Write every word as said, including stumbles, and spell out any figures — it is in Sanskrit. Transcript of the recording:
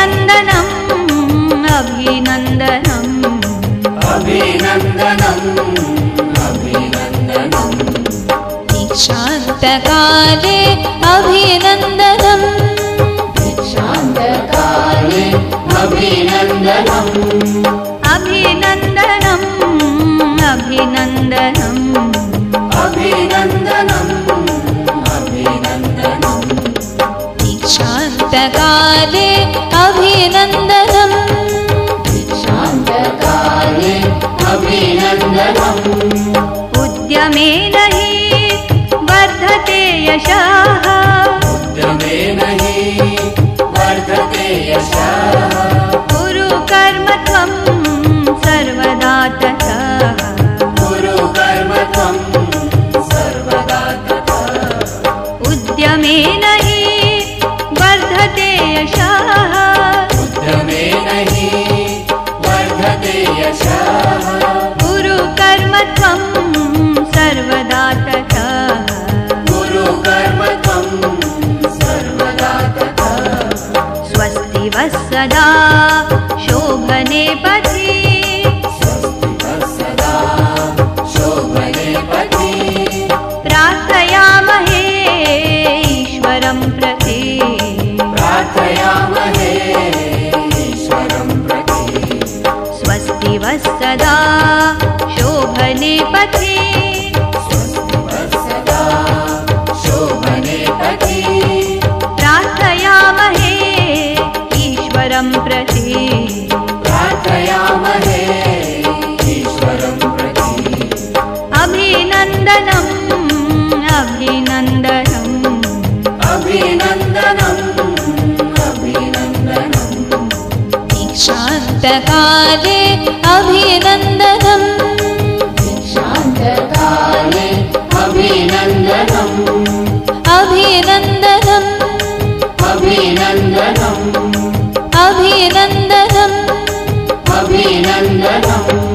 अभिनन्दनम् अभिनन्दनम् अभिनन्दनम् अभिनन्दनम् दीक्षान्तकाले अभिनन्दनम् दीक्षान्तकाले अभिनन्दनम् अभिनन्दनम् अभिनन्दनम् अभिनन्दनम् अभिनन्दनम् दीक्षान्तकाले अभिनन्दनम् दीक्षान्तकाले अभिनन्दनम् उद्यमेन हि वर्धते यशः उद्यमेन हि वर्धते यशः कुरु कर्म त्वं सर्वदा तथा कुरु कर्म त्वं सर्वदा तथा उद्यमेन हि वर्धते यशः उद्यमेन हि वर्धते यशः कुरु कर्म त्वं सर्वदा तथा कुरु कर्म त्वं सर्वदा तथा स्वस्ति वः सदा शोभने पथि स्वस्ति वः सदा शोभने पथि प्रार्थयामहे ईश्वरं प्रति प्रार्थयामहे ईश्वरं प्रति स्वस्ति वः सदा शोभने पथि स्वस्ति वः सदा शोभने पथि प्रार्थयामहे ईश्वरं प्रति प्रार्थयामहे ईश्वरं प्रति अभिनन्दनम् अभिनन्दनम् अभिनन्दनम् अभिनन्दनम् दीक्षान्तकाले अभिनन्दनम् दीक्षान्तकाले अभिनन्दनम् अभिनन्दनम् अभिनन्दनम् अभिनन्दनम् अभिनन्दनम्